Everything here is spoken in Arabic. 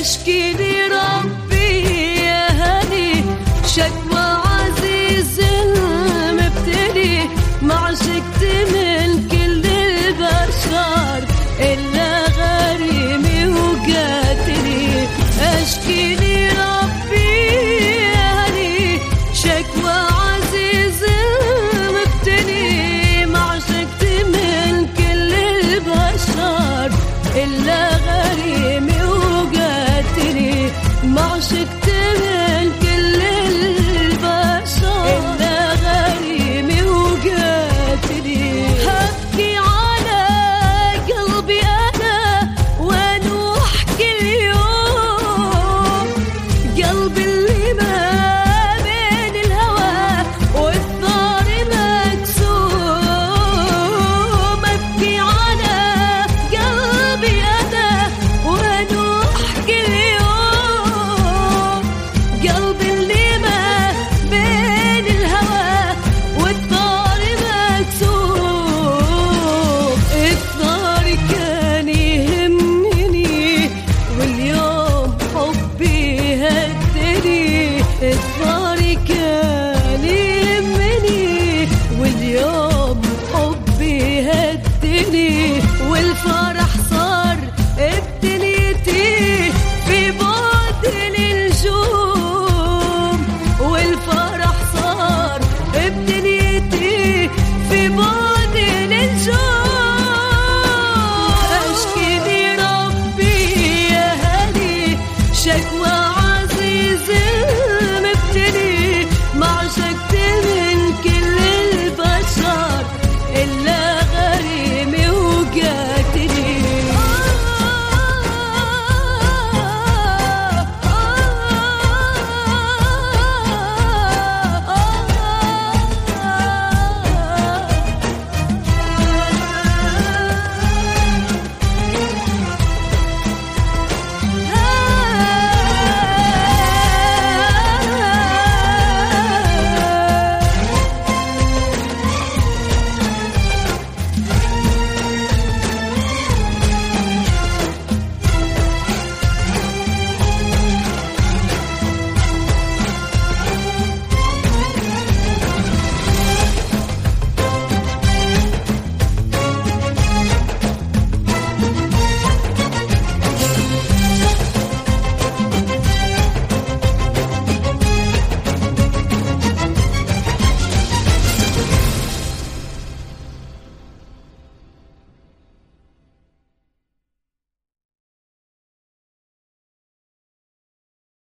اشكي لي ربي يا هني شكوى عزيز المبتلي، ما عشقت من كل البشر إلا غريمي وقاتلي. اشكي لي ربي يا هني شكوى عزيز المبتلي، ما عشقت من كل البشر إلا غريمي وقاتلي، ما عشقت من كل البشر إلا غريمي وقاتلي. هبكي على قلبي أنا وأنوح كل يوم، قلبي اللي ما بين الهوى والثار مكسوم. أبكي على قلبي أنا وأنوح كل يوم، قلبي اللي ما بين الهوى والثار مكسوم. الثار كان يهمني واليوم حبي هدني، الثار كان يهمني واليوم حبي هدني، والفرح